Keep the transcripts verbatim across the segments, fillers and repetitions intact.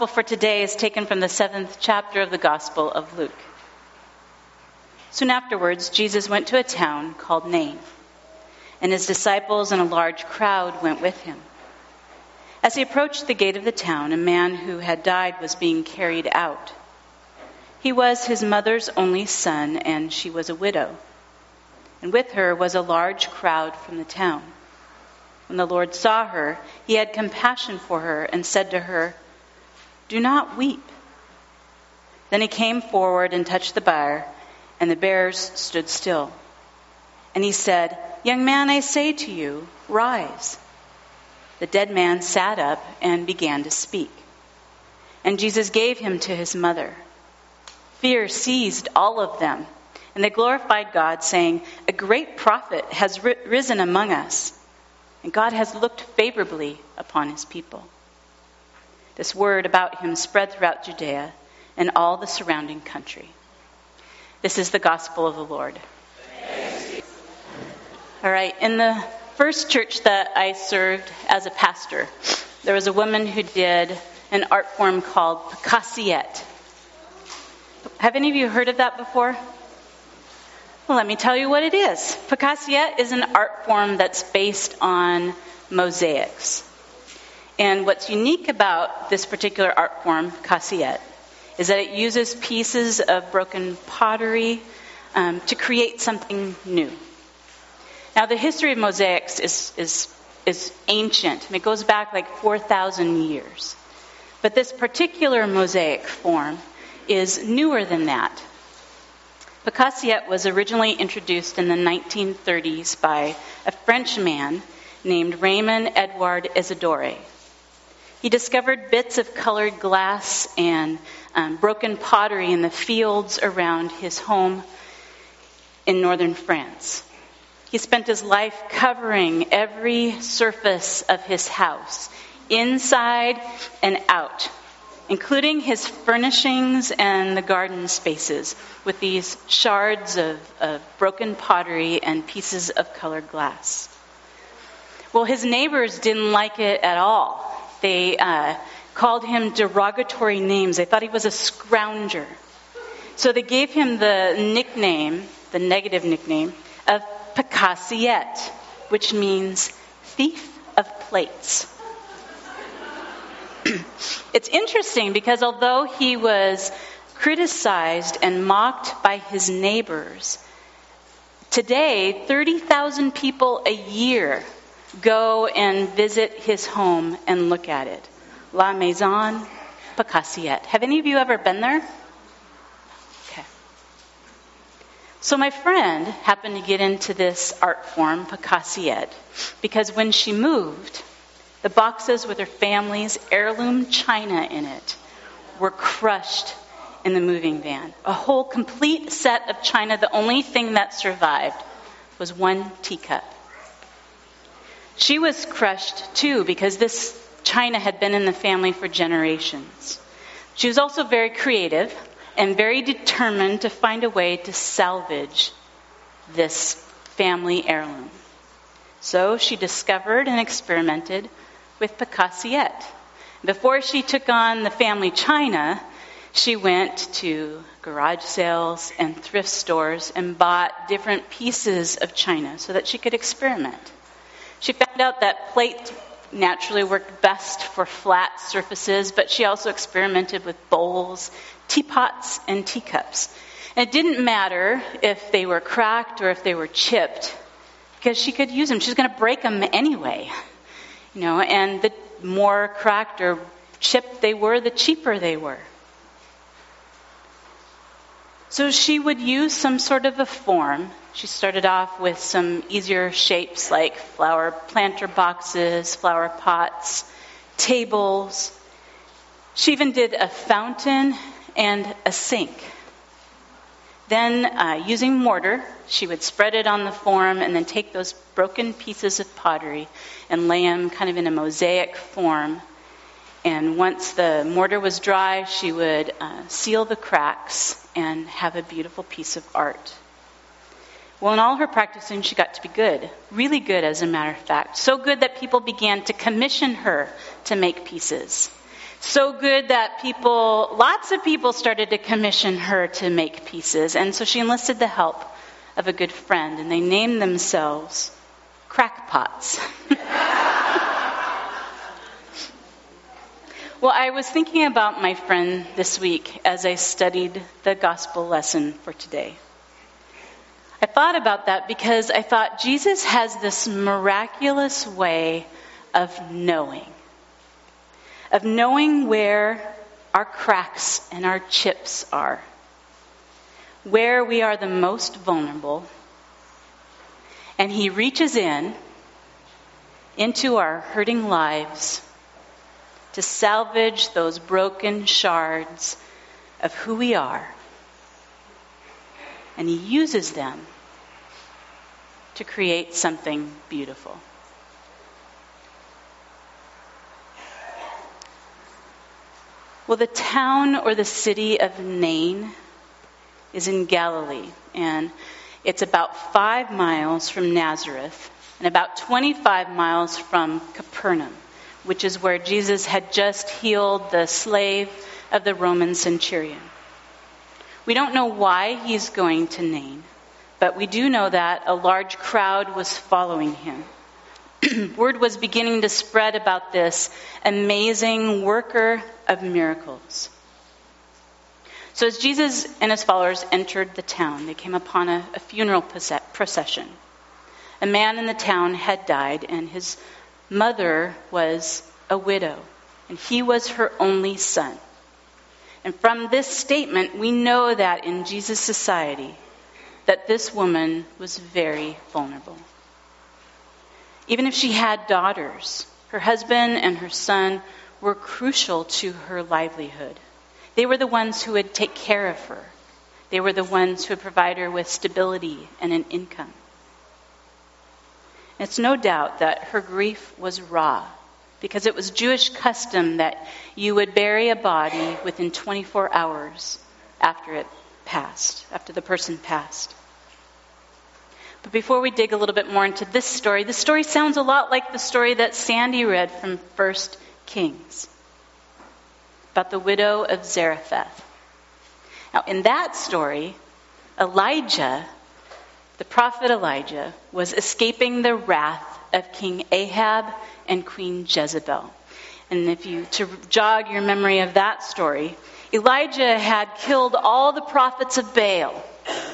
For today is taken from the seventh chapter of the Gospel of Luke. Soon afterwards, Jesus went to a town called Nain, and his disciples and a large crowd went with him. As he approached the gate of the town, a man who had died was being carried out. He was his mother's only son, and she was a widow. And with her was a large crowd from the town. When the Lord saw her, he had compassion for her and said to her, "Do not weep." Then he came forward and touched the bier, and the bearers stood still. And he said, "Young man, I say to you, rise." The dead man sat up and began to speak. And Jesus gave him to his mother. Fear seized all of them, and they glorified God, saying, "A great prophet has ri- risen among us, and God has looked favorably upon his people." This word about him spread throughout Judea and all the surrounding country. This is the gospel of the Lord. All right, in the first church that I served as a pastor, there was a woman who did an art form called Picassiette. Have any of you heard of that before? Well, let me tell you what it is. Picassiette is an art form that's based on mosaics. And what's unique about this particular art form, Picassiette, is that it uses pieces of broken pottery um, to create something new. Now, the history of mosaics is, is, is ancient. It goes back like four thousand years. But this particular mosaic form is newer than that. Picassiette was originally introduced in the nineteen thirties by a French man named Raymond Edouard Isidore. He discovered bits of colored glass and um, broken pottery in the fields around his home in northern France. He spent his life covering every surface of his house, inside and out, including his furnishings and the garden spaces, with these shards of, of broken pottery and pieces of colored glass. Well, his neighbors didn't like it at all. They uh, called him derogatory names. They thought he was a scrounger. So they gave him the nickname, the negative nickname, of Picassiette, which means thief of plates. It's interesting because although he was criticized and mocked by his neighbors, today thirty thousand people a year go and visit his home and look at it. La Maison Picassiette. Have any of you ever been there? Okay. So my friend happened to get into this art form, Picassiette, because when she moved, the boxes with her family's heirloom china in it were crushed in the moving van. A whole complete set of china. The only thing that survived was one teacup. She was crushed too because this china had been in the family for generations. She was also very creative and very determined to find a way to salvage this family heirloom. So she discovered and experimented with Picassiette. Before she took on the family china, she went to garage sales and thrift stores and bought different pieces of china so that she could experiment. She found out that plate naturally worked best for flat surfaces, but she also experimented with bowls, teapots, and teacups. And it didn't matter if they were cracked or if they were chipped, because she could use them. She was going to break them anyway. You know, and the more cracked or chipped they were, the cheaper they were. So she would use some sort of a form. She started off with some easier shapes like flower planter boxes, flower pots, tables. She even did a fountain and a sink. Then, uh, using mortar, she would spread it on the form and then take those broken pieces of pottery and lay them kind of in a mosaic form. And once the mortar was dry, she would uh, seal the cracks and have a beautiful piece of art. Well, in all her practicing, she got to be good, really good as a matter of fact. So good that people began to commission her to make pieces. So good that people, lots of people started to commission her to make pieces. And so she enlisted the help of a good friend, and they named themselves Crackpots. Well, I was thinking about my friend this week as I studied the gospel lesson for today. I thought about that because I thought Jesus has this miraculous way of knowing, of knowing where our cracks and our chips are, where we are the most vulnerable, and he reaches in into our hurting lives to salvage those broken shards of who we are. And he uses them to create something beautiful. Well, the town or the city of Nain is in Galilee, and it's about five miles from Nazareth and about twenty-five miles from Capernaum, which is where Jesus had just healed the slave of the Roman centurion. We don't know why he's going to Nain, but we do know that a large crowd was following him. Word was beginning to spread about this amazing worker of miracles. So as Jesus and his followers entered the town, they came upon a, a funeral procession. A man in the town had died, and his mother was a widow, and he was her only son. And from this statement, we know that in Jesus' society, that this woman was very vulnerable. Even if she had daughters, her husband and her son were crucial to her livelihood. They were the ones who would take care of her. They were the ones who would provide her with stability and an income. It's no doubt that her grief was raw, because it was Jewish custom that you would bury a body within twenty-four hours after it passed, after the person passed. But before we dig a little bit more into this story, the story sounds a lot like the story that Sandy read from First Kings about the widow of Zarephath. Now, in that story, Elijah, the prophet Elijah, was escaping the wrath of King Ahab and Queen Jezebel. And if you, to jog your memory of that story, Elijah had killed all the prophets of Baal,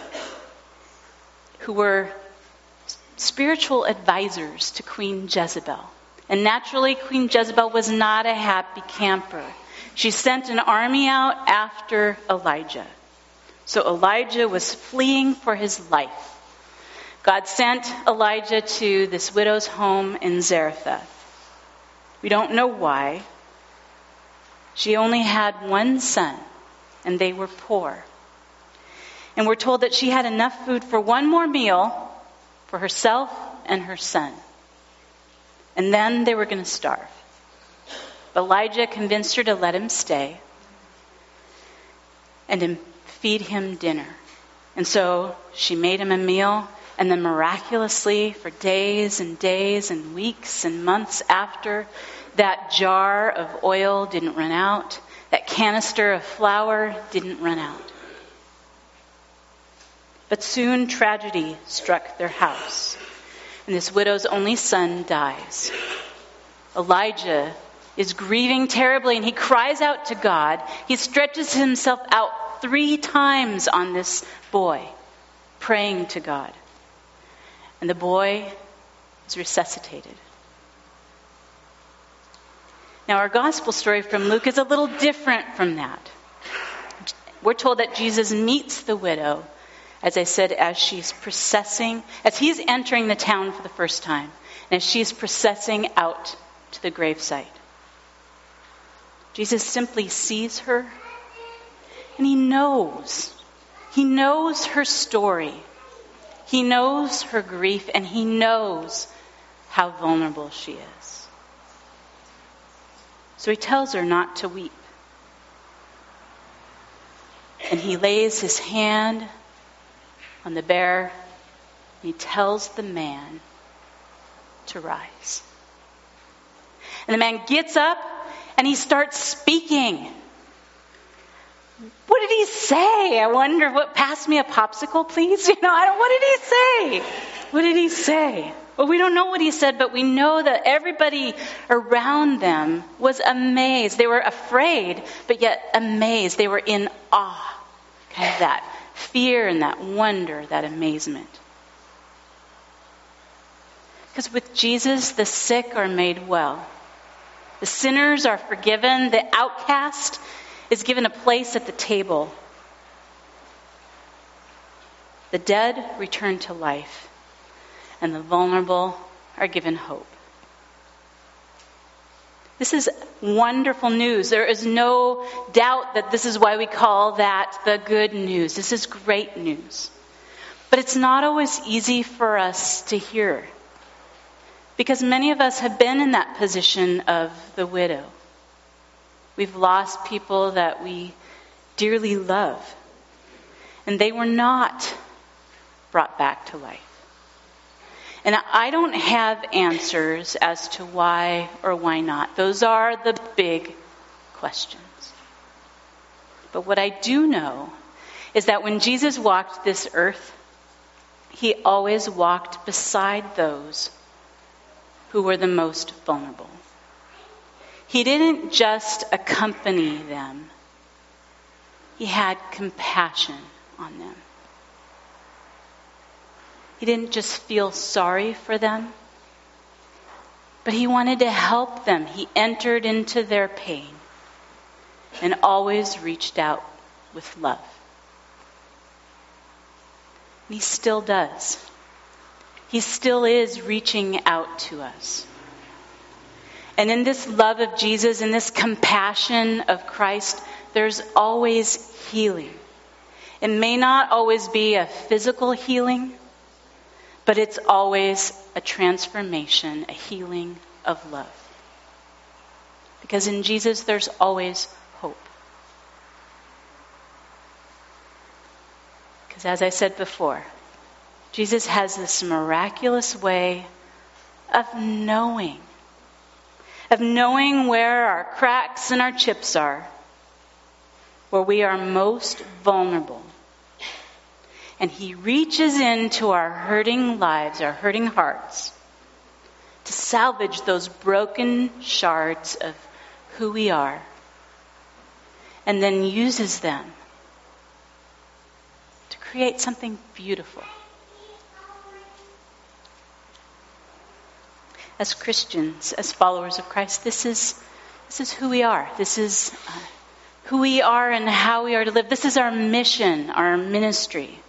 who were spiritual advisors to Queen Jezebel. And naturally, Queen Jezebel was not a happy camper. She sent an army out after Elijah. So Elijah was fleeing for his life. God sent Elijah to this widow's home in Zarephath. We don't know why. She only had one son, and they were poor. And we're told that she had enough food for one more meal for herself and her son. And then they were going to starve. Elijah convinced her to let him stay and to feed him dinner. And so she made him a meal, and then miraculously, for days and days and weeks and months after, that jar of oil didn't run out, that canister of flour didn't run out. But soon tragedy struck their house, and this widow's only son dies. Elijah is grieving terribly, and he cries out to God. He stretches himself out three times on this boy, praying to God. And the boy is resuscitated. Now, our gospel story from Luke is a little different from that. We're told that Jesus meets the widow, as I said, as she's processing, as he's entering the town for the first time, and as she's processing out to the gravesite. Jesus simply sees her, and he knows. He knows her story. He knows her grief, and he knows how vulnerable she is. So he tells her not to weep. And he lays his hand on the bear, and he tells the man to rise. And the man gets up, and he starts speaking. What did he say? I wonder what, pass me a popsicle, please? You know, I don't, what did he say? What did he say? Well, we don't know what he said, but we know that everybody around them was amazed. They were afraid, but yet amazed. They were in awe. Kind of that fear and that wonder, that amazement. Because with Jesus, the sick are made well. The sinners are forgiven. The outcast is given a place at the table. The dead return to life, and the vulnerable are given hope. This is wonderful news. There is no doubt that this is why we call that the good news. This is great news. But it's not always easy for us to hear, because many of us have been in that position of the widow. We've lost people that we dearly love, and they were not brought back to life. And I don't have answers as to why or why not. Those are the big questions. But what I do know is that when Jesus walked this earth, he always walked beside those who were the most vulnerable. He didn't just accompany them. He had compassion on them. He didn't just feel sorry for them, but he wanted to help them. He entered into their pain and always reached out with love. And he still does. He still is reaching out to us. And in this love of Jesus, in this compassion of Christ, there's always healing. It may not always be a physical healing, but it's always a transformation, a healing of love. Because in Jesus, there's always hope. Because as I said before, Jesus has this miraculous way of knowing. Of knowing where our cracks and our chips are, where we are most vulnerable. And he reaches into our hurting lives, our hurting hearts, to salvage those broken shards of who we are, and then uses them to create something beautiful. As Christians, as followers of Christ, this is this is who we are. This is uh, who we are and how we are to live. This is our mission, our ministry.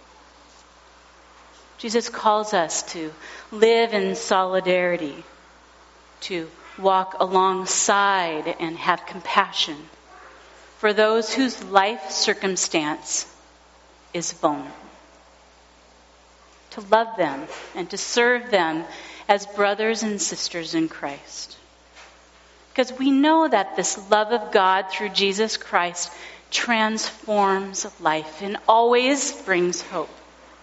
Jesus calls us to live in solidarity, to walk alongside and have compassion for those whose life circumstance is vulnerable. To love them and to serve them as brothers and sisters in Christ. Because we know that this love of God through Jesus Christ transforms life and always brings hope.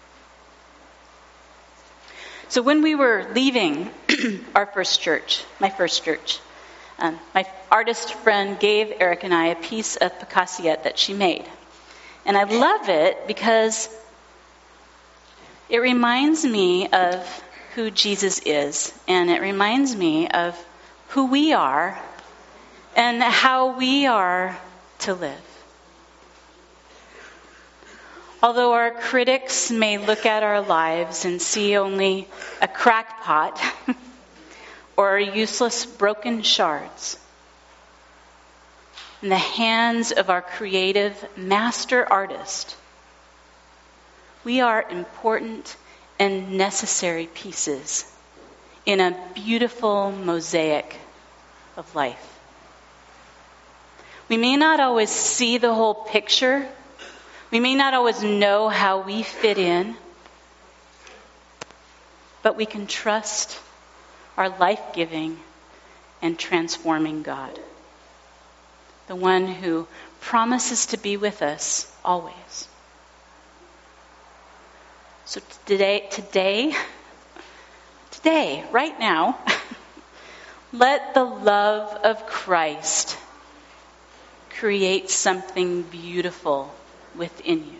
So when we were leaving our first church, my first church, um, my artist friend gave Eric and I a piece of Picassiette that she made. And I love it because it reminds me of who Jesus is, and it reminds me of who we are and how we are to live. Although our critics may look at our lives and see only a crackpot or useless broken shards, in the hands of our creative master artist, we are important and necessary pieces in a beautiful mosaic of life. We may not always see the whole picture. We may not always know how we fit in, but we can trust our life-giving and transforming God, the one who promises to be with us always. So today, today, today, right now, let the love of Christ create something beautiful within you.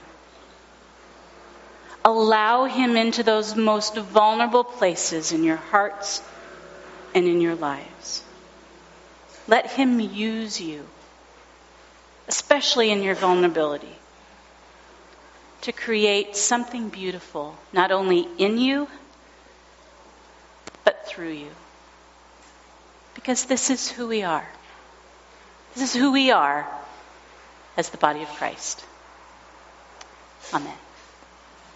Allow him into those most vulnerable places in your hearts and in your lives. Let him use you, especially in your vulnerability, to create something beautiful, not only in you, but through you. Because this is who we are. This is who we are as the body of Christ. Amen.